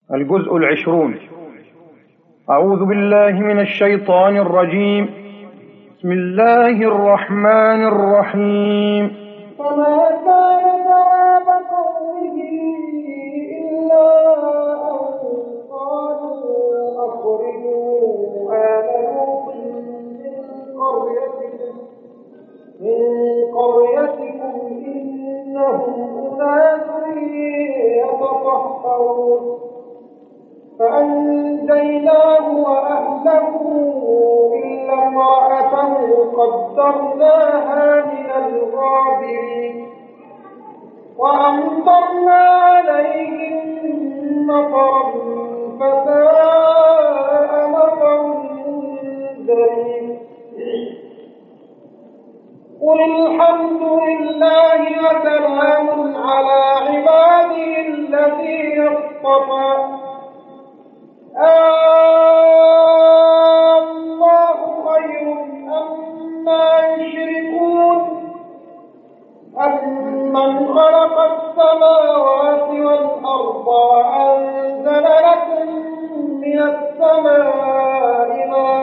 الجزء 20. أعوذ بالله من الشيطان الرجيم. بسم الله الرحمن الرحيم. فما كان جواب قومه إلا أن قالوا أخرجوا آل لوط من قريتكم إنهم أناس يتطهرون فأنجيناه وأهله إلا امرأته قدرناها من الغابرين وأمطرنا عليهم مطرا فساء مطر المنذرين. قل الحمد لله وسلام على عباده الذين اصطفى الله خير أما يشركون أمن خلق السماوات والأرض وأنزل لكم من السماء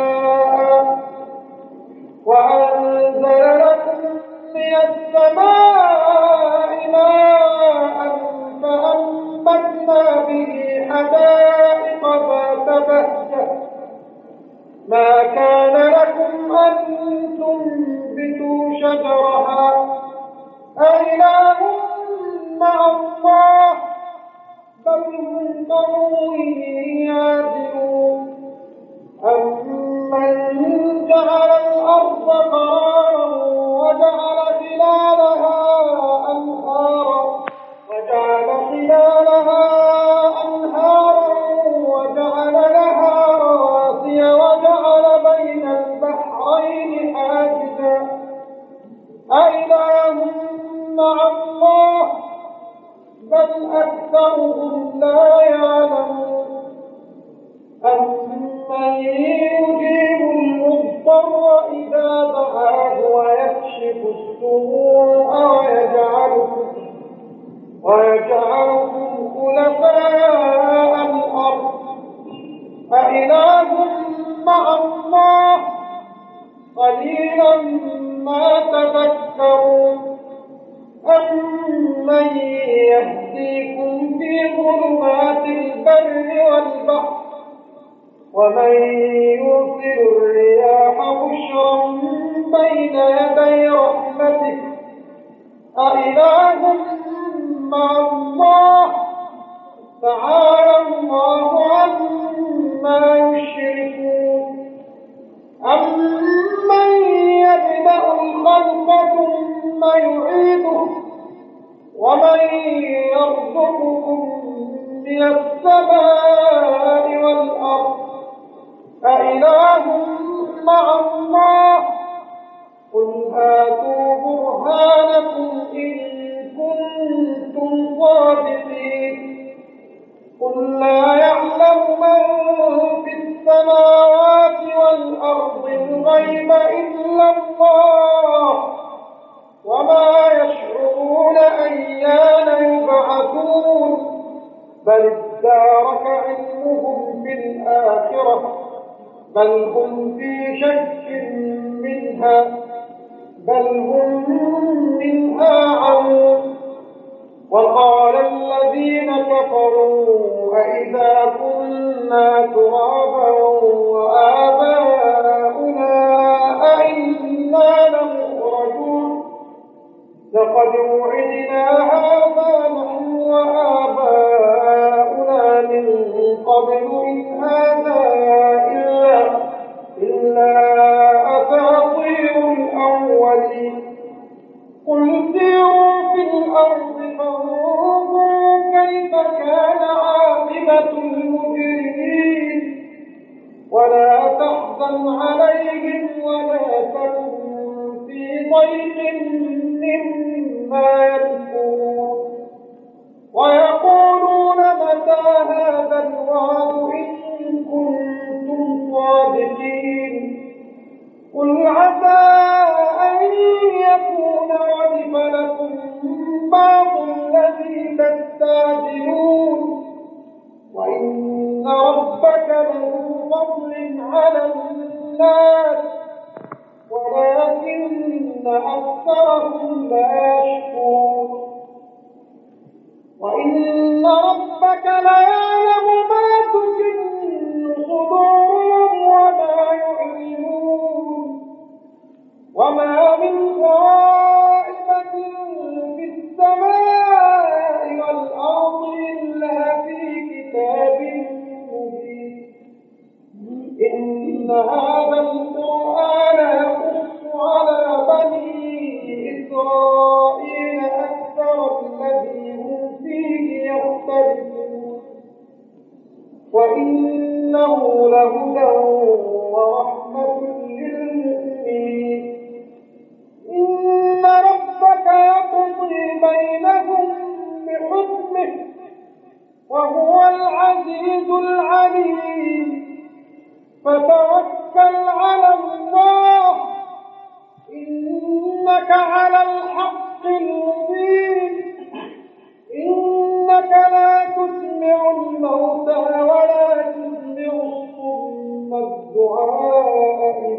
ماء فأنبتنا به حدائق ذات بهجة ما كان لكم أن تنبتوا شجرها أإله مع الله بل هم قوم يعدلون. أمن جعل الأرض قرارا وجعل خلالها أنهارا وجعل لها رواسي وجعل بين البحرين حاجزا أإله مع الله بل أكثرهم لا يعلمون. أمن يجيب المضطر إذا دعاه ويكشف السوء ويجعلكم خلفاء الأرض أإله مع الله قليلا ما تذكرون. أمن يهديكم في ظلمات البر والبحر ومن يرسل الرياح بشرا بين يدي رحمته أإله مع الله تعالى الله عما يشركون. أمن يبدأ الخلق ثم يعيده ومن يرزقكم من السماء والأرض أإله مع الله قل هاتوا برهانكم إن كنتم صادقين. قل لا يعلم من في السماوات والأرض الغيب إلا الله وما يشعرون أيان يبعثون بل ادارك علمهم في الآخرة بل هم في شك منها عمون. وقال الذين كفروا أئذا كنا ترابا وآباؤنا أئنا لمخرجون لقد وعدنا هذا نحن وآباؤنا من قبل إن هذا إلا أساطير الأولين. قل سيروا في الأرض فانظروا كيف كان عاقبة المجرمين ولا تحزن عليهم ولا تكن في ضيق مما يمكرون ويقولون متى هذا الوعد إن كنتم صادقين. قل عسى أن يكون ردف لكم بعض الذي تستعجلون وإن لذو فضل على الناس ولكن أكثرهم لا يشكرون وإن ربك ليعلم ما تكن صدورهم وما يعلنون وما من غائبة في السماء والأرض إلا في كتاب مبين إن هذا القرآن يقص على بني إسرائيل أكثر الذي هم فيه يختلفون وإنه لهدى ورحمة للمؤمنين إن ربك يقضي بينهم بحكمه وهو العزيز العليم فتوكل على الله إنك على الحق المبين إنك لا تسمع الموتى ولا تسمع الصم الدعاء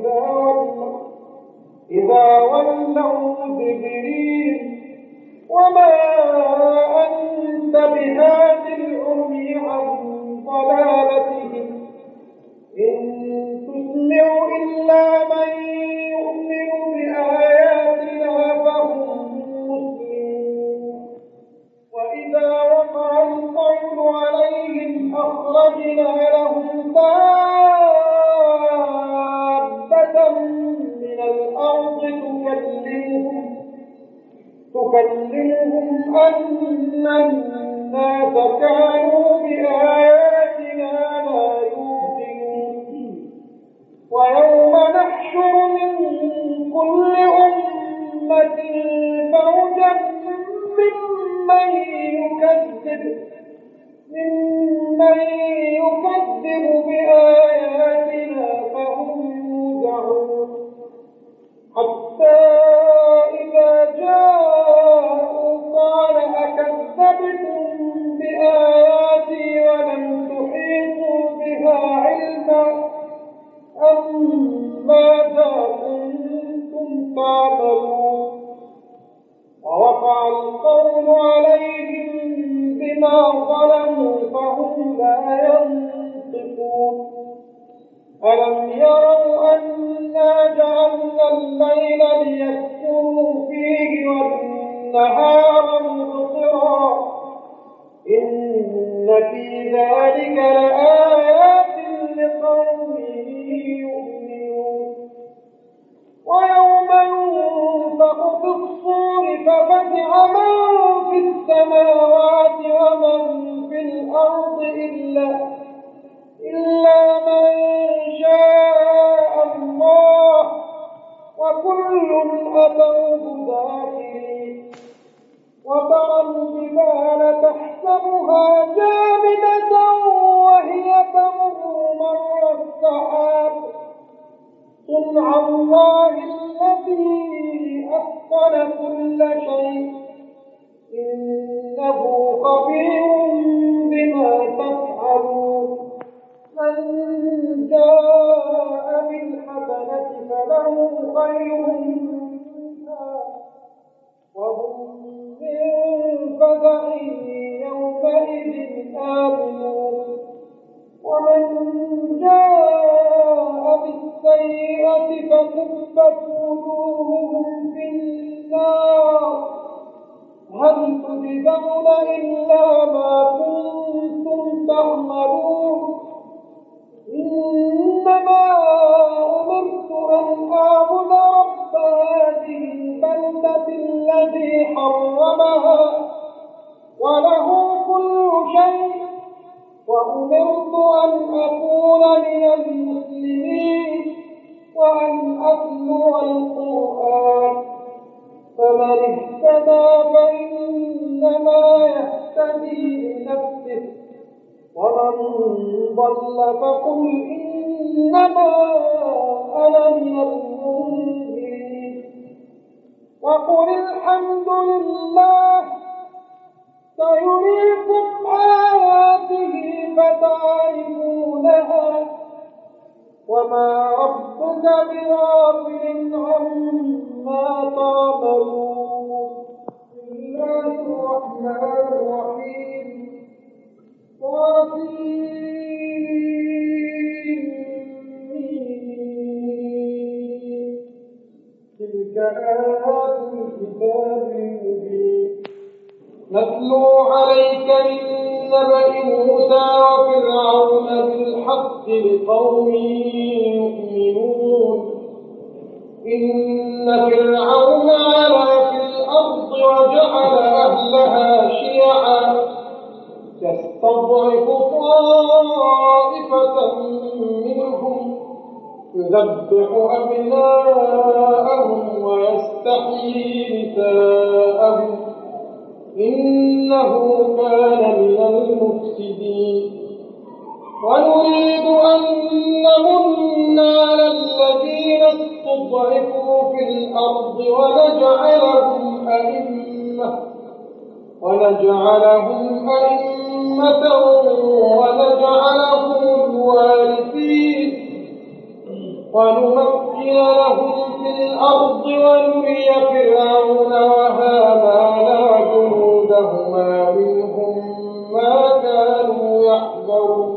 إذا ولوا مدبرين وما أنت بهاد العمي عن ضلالتهم إن تسمع إلا من يؤمن بآياتنا فهم مسلمون وإذا وقع القول عليهم أخرجنا لهم دابة من الأرض تكلمهم أن الناس كانوا بآياتنا لا يوقنون ويوم نحشر من كل أمة فوجا ممن يكذب بآياتنا فهم يوزعون حتى إذا جاءوا قال أكذبتم بآياتي ولم تحيطوا بها علما أم ماذا كنتم تعملون ووقع القول عليهم بما ظلموا فهم لا ينطقون ألم يروا أنا جعلنا الليل ليسكنوا فيه والنهار مبصرا إن في ذلك لآيات لقوم يؤمنون ويوم ينفخ في الصور ففزع من في السماوات ومن في الأرض إلا من شاء الله وكل أتوه داخلين وترى الجبال تحسبها جامدة وهي تمر مر السحاب صنع الله الذي أتقن كل شيء إنه خبير بما تفعلون من جاء بالحسنة فله خير منها وهم من فزع يومئذ آمنون ومن جاء بالسيئة فكبت وجوههم في النار هل تجزون إلا ما كنتم تعملون إنما أمرت أن أعبد رب هذه البلدة الذي حرمها وله كل شيء وأمرت أن أكون من المسلمين وأن أتلو القرآن فمن اهتدى فإنما يهتدي لنفسه ومن ضل فقل إنما أنا من المنذرين وقل الحمد لله سيريكم آياته فتعرفونها وما ربك بغافل عما تعملون. بسم الله الرحمن الرحيم. تلك آيات الكتاب المبين. نتلو عليك من نبأ موسى وفرعون بالحق لقوم يؤمنون. إن فرعون علا في الأرض وجعل أهلها شيعا يستضعف طائفة منهم يذبح أبناءهم ويستحيي نساءهم إنه كان من المفسدين. ونريد أن نمن على الذين استضعفوا في الأرض ونجعلهم أئمة ونجعلهم الوارثين ونمكن لهم في الأرض ونري فرعون وهامان وجنودهما منهم ما كانوا يحذرون.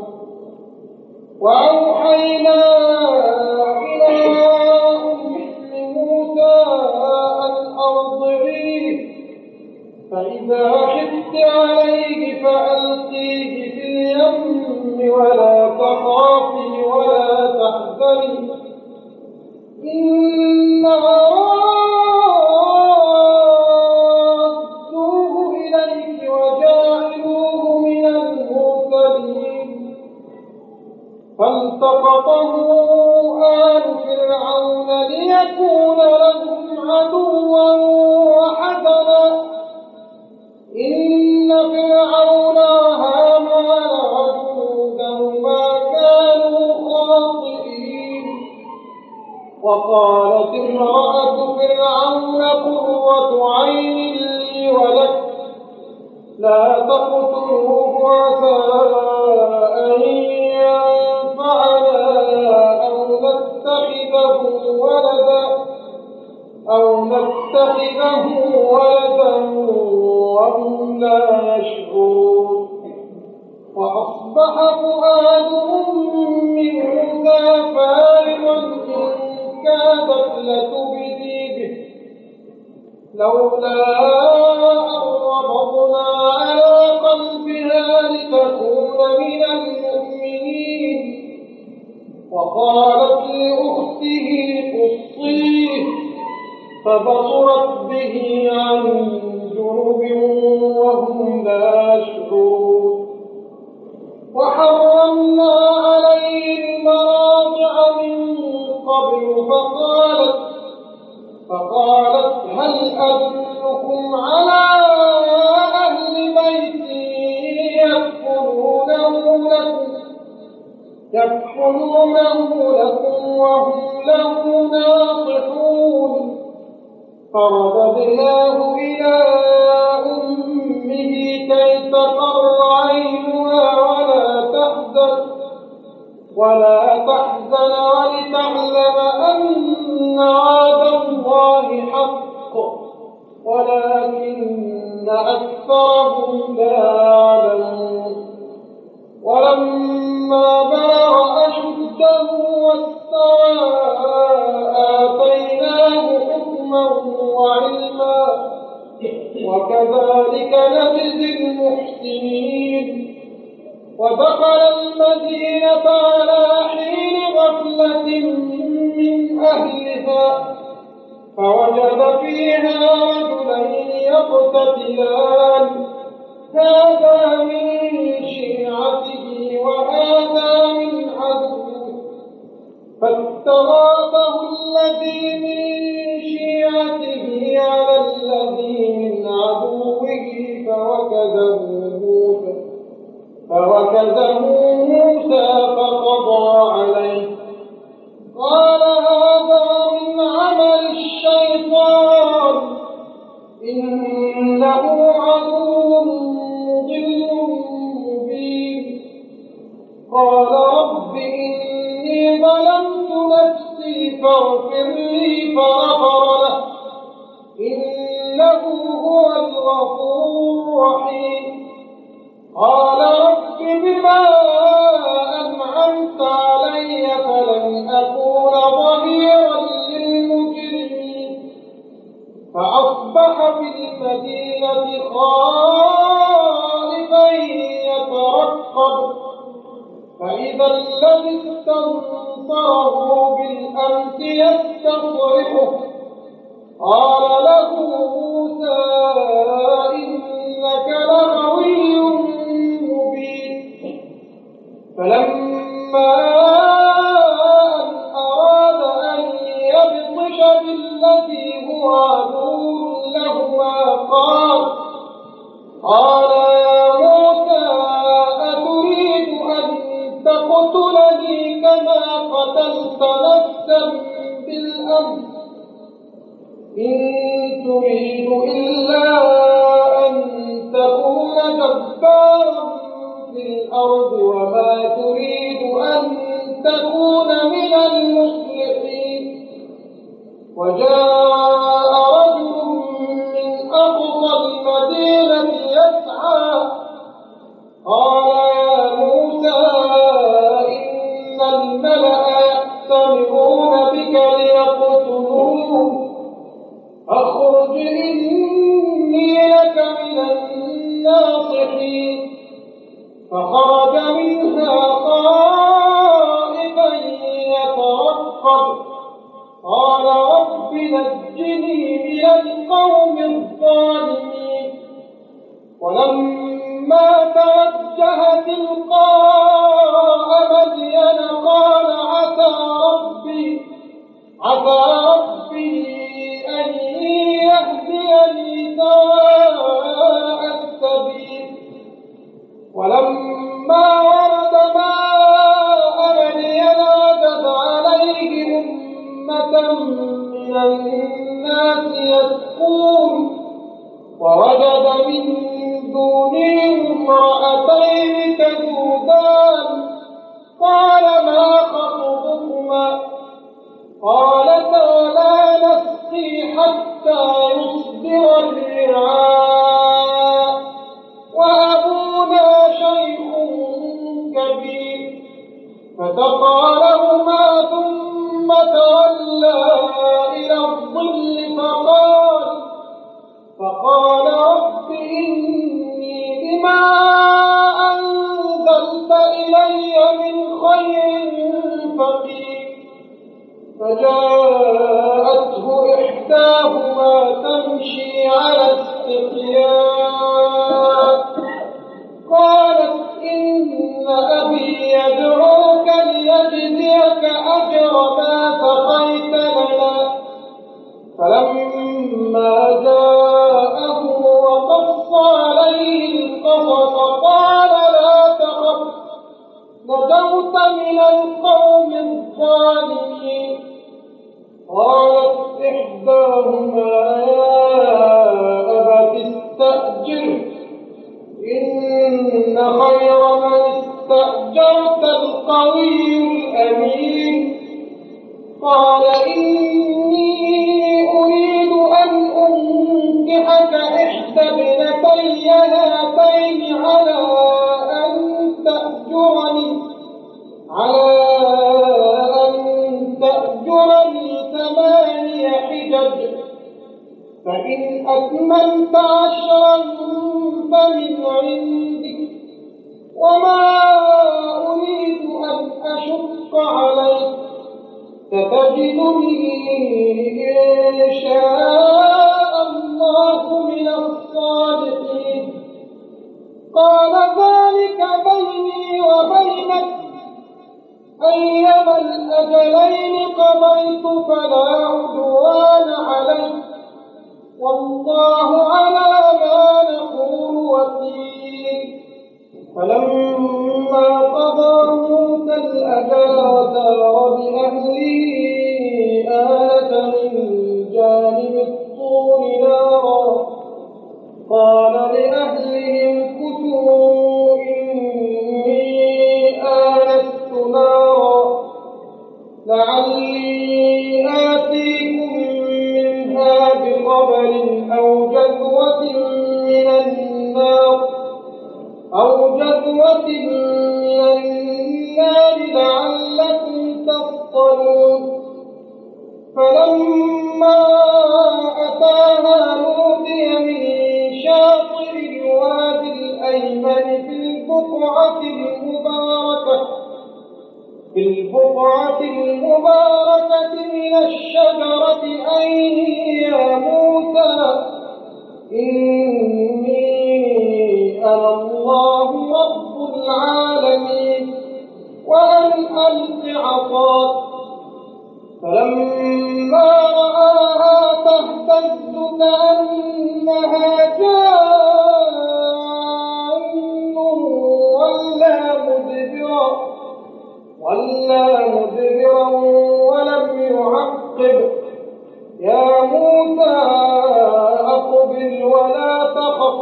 وأوحينا إلى أم موسى أن أرضعيه فإذا خفت عليه فألقيه في اليم ولا تخافي ولا تحزني إنا رادوه إليك وجاعلوه من المرسلين. فالتقطه آل فرعون ليكون لهم عدوا وحزنا إن فرعون وهامان وجنودهما كانوا خاطئين. وقالت امرأة فرعون قرة عين لي ولك لا تقتلوه عسى أن ينفعنا أو نتخذه ولدا وهم لا يشعرون. وأصبح فؤاد أم موسى فارغا إن كادت لتبدي به لولا أن ربطنا على قلبها لتكون من المؤمنين. وقالت لأخته قصيه فبصرت به عن جنب وهم لا يشعرون. وحرمنا عليه المراضع من قبل فقالت هل أدلكم على أهل بيت يكفلونه لكم وهم له ناصحون. فرددناه إلى أمه كي تقر عينها ولا تحزن ولتعلم أن وعد الله حق ولكن أكثرهم لا يعلمون. ولما بلغ أشده واستوى آتيناه حكما وعلما وكذلك نجزي المحسنين. ودخل المدينة على حين غفلة من أهلها فوجد فيها رجلين يقتتلان هذا من شيعته وهذا من عدوه فاستغاثه الذي من شيعته على الذي من عدوه فوكزه موسى فقضى عليه. قال هذا من عمل الشيطان إنه عدو مضل مبين. قال رب إني إني ظلمت نفسي فاغفر لي فغفر له إنه هو الغفور الرحيم. قال رب بما أنعمت علي فلن أكون ظهيرا للمجرمين. فأصبح في المدينة خائفا يترقب فإذا الذي استنصره بالأمس يستصرخه قال له موسى إنك لغوي مبين. فلما أن أراد أن يبطش بالذي هو عدو لهما قال يا موسى أتريد أن تقتلني كما قتلت نفسا بالأمس إن تريد إلا أن تكون جبارا في الأرض وما تريد أن تكون من المصلحين. وجاء رجل من أقصى المدينة يسعى قال يا موسى إن الملأ يأتمرون بك ليقتلوك فاخرج إني لك من الناصحين. فخرج منها خائفا يترقب قال رب نجني من القوم الظالمين. ولما توجه تلقاء مدين قال عسى ربي أن يهديني سواء السبيل. ولما ورد ماء مدين وجد عليه أمة من الناس يسقون ووجد من دونهم امرأتين تذودان قال ما خطبكما قالتا لا نسقي حتى يصدر الرعاء وأبونا شيخ كبير. فسقى لهما ثم تولى إلى الظل فقال رب إني بما أنزلت إلي من خير فقير. فجاءته إحداهما تمشي على استحياء قالت إن أبي يدعوك ليجزيك أجر ما سقيت لنا. فلما جاءه وقص عليه القصص قال لا تخف نجوت من القوم الظالمين. قالت إحداهما يا أبت استأجره إن خير من استأجرت القوي الأمين. قال إني أريد أن أنكحك إحدى ابنتي هاتين على أن تأجرني 8 حجج فإن أتممت 10 فمن عندك وما أريد أن أشق عليك ستجدني إن شاء الله من الصالحين. قال ذلك بيني وبينك أيما الأجلين قضيت فلا عدوان علي والله على ما نقول وكيل. فلما قضى موسى الأجل وسار بأهله آنس من جانب الطور نارا قال لأهلهم كثوا إني آنست نارا لعلي آتيكم منها بخبر أو جذوة من النار لعلكم تفطرون فلما أتاها نودي من شاطئ الوادي الأيمن في البقعة المباركة من الشجرة أن يا موسى إني أنا الله رب العالمين وأن ألق عصاك فلما رآها تهتز كأنها جان ولا مدبرا ولم يعقب يا موسى أقبل ولا تخف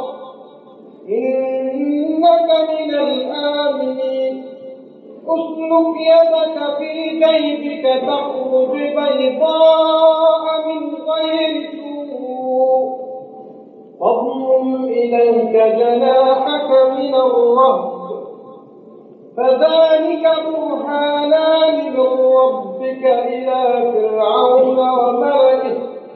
إنك من الآمنين اسلك يدك في جيبك تخرج بيضاء من غير سوء واضمم إليك جناحك من الرهب فذلك برهانان من ربك إلى فرعون وملئه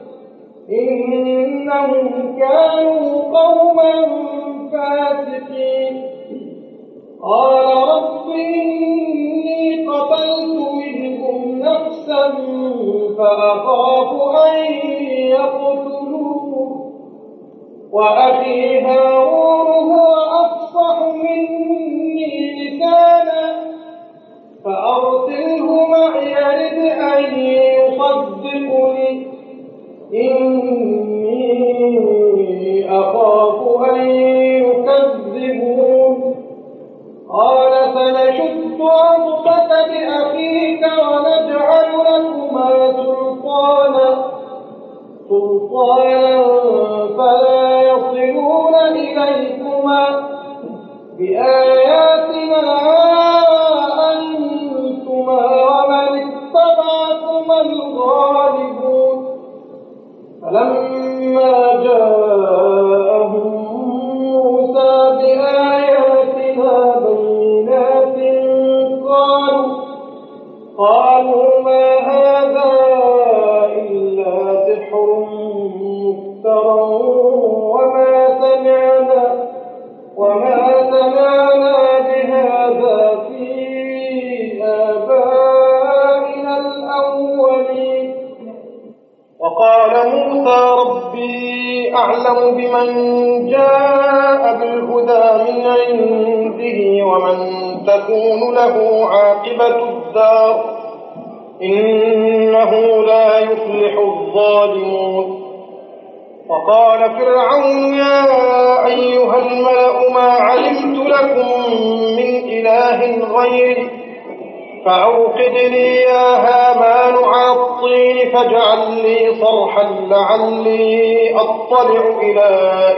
إنهم كانوا قوما فاسقين قال رب إني قتلت منهم نفسا فأخاف أن يقتلون وأخي هارون هو أفصح مني لسانا فأرسله معي يرد أن يصدقني إني أخاف أن يكذبون قال سنشد عضدك بأخيك ونجعل لكما سلطانا فلا يصلون إليكما بآياتنا أنتما ومن اتبعكما الغالبون فلما جاءهم موسى بآياتنا بينات قالوا ما هذا إلا سحر مفترى وما سمعنا بهذا في آبائنا الأولين وقال موسى ربي أعلم بمن جاء بالهدى من عنده ومن تكون له عاقبة الدار إنه لا يفلح الظالمون وقال فرعون يا أيها الملأ ما علمت لكم من إله غيري فأوقد لي يا هامان على الطين فاجعل لي صرحا لعلي أطلع إلى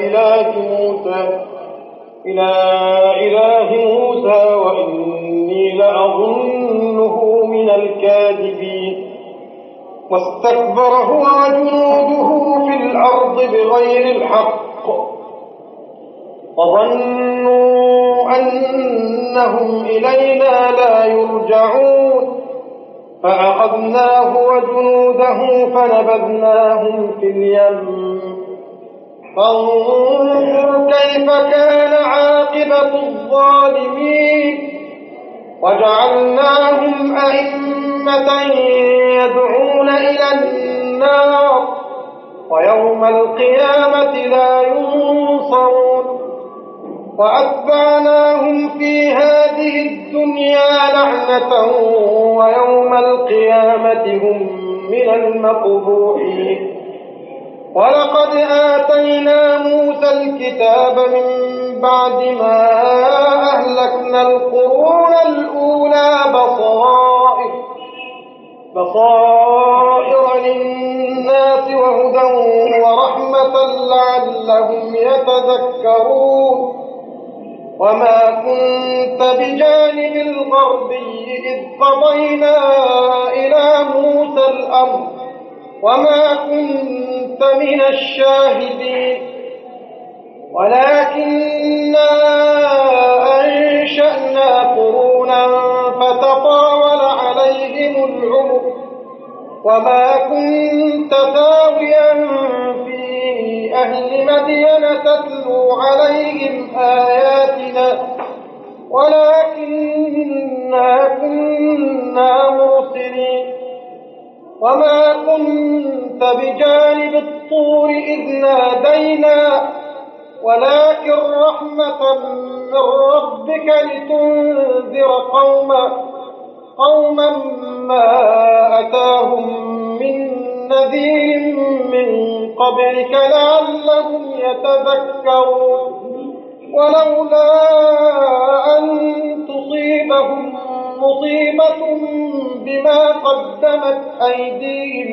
إله موسى وإني لأظنه من الكاذبين واستكبر هو وجنوده في الأرض بغير الحق وظنوا أنهم إلينا لا يرجعون فأخذناه وجنوده فنبذناهم في اليم فانظر كيف كان عاقبة الظالمين وجعلناهم أئمة يدعون إلى النار ويوم القيامة لا ينصرون وأتبعناهم في هذه الدنيا لعنة ويوم القيامة هم من المقبوحين ولقد آتينا موسى الكتاب من بعد ما أهلكنا القرون الأولى بصائر للناس وهدى ورحمة لعلهم يتذكرون وما كنت بجانب الغربي إذ قضينا إلى موسى الأمر وما كنت من الشاهدين ولكننا أنشأنا قرونا فتطاول عليهم العمر وما كنت ثاويا في أهل مدين تتلو عليهم آياتنا ولكننا كنا مرسلين وما كنت بجانب الطور إذ نادينا ولكن رحمة من ربك لتنذر قوما ما أتاهم من نذير من قبلك لعلهم يتذكرون ولولا أن تصيبهم مصيبة بما قدمت أيديهم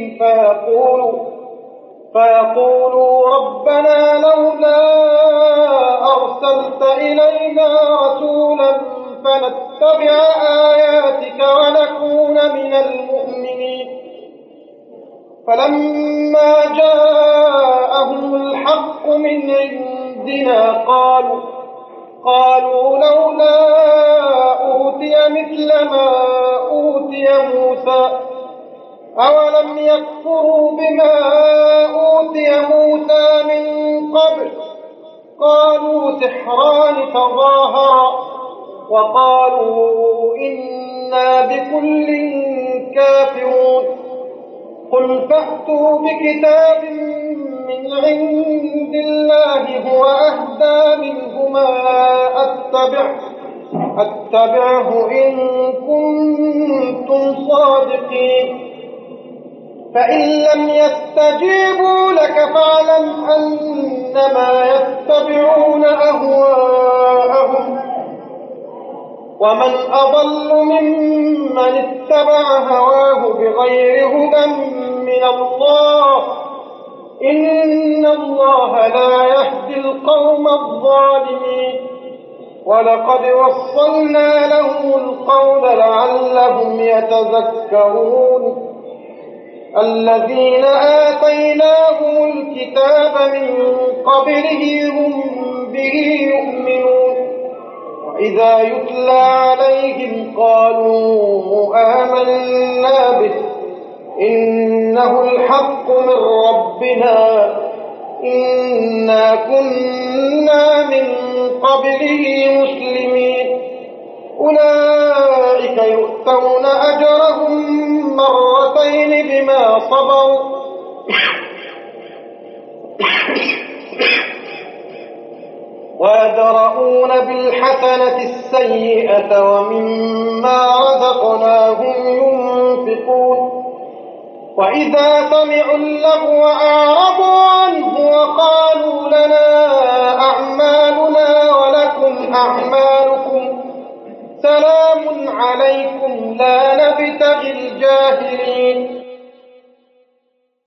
فيقولوا ربنا لولا أرسلت إلينا رسولا فنتبع آياتك ونكون من المؤمنين فلما جاءهم الحق من عندنا قالوا لولا أوتي مثل ما أوتي موسى أولم يكفروا بما أوتي موسى من قبل قالوا سحران تظاهرا وقالوا إنا بكل كافرون قل فأتوا بكتاب من عند الله هو أهدى منهما أتبعه إن كنتم صادقين فإن لم يستجيبوا لك فاعلم أنما يتبعون أهواءهم ومن أضل ممن اتبع هواه بغير هدى من الله إن الله لا يهدي القوم الظالمين ولقد وصلنا لهم القول لعلهم يتذكرون الذين آتيناهم الكتاب من قبله هم به يؤمنون وإذا يتلى عليهم قالوا آمنا به إنه الحق من ربنا إنا كنا من قبله مسلمين أولئك يؤتون أجرهم مرتين بما صبروا ويدرؤون بالحسنة السيئة ومما رزقناهم ينفقون وإذا سمعوا اللغو أعرضوا عنه وقالوا لنا أعمالنا ولكم أعمالكم سلام عليكم لا نبتغي الجاهلين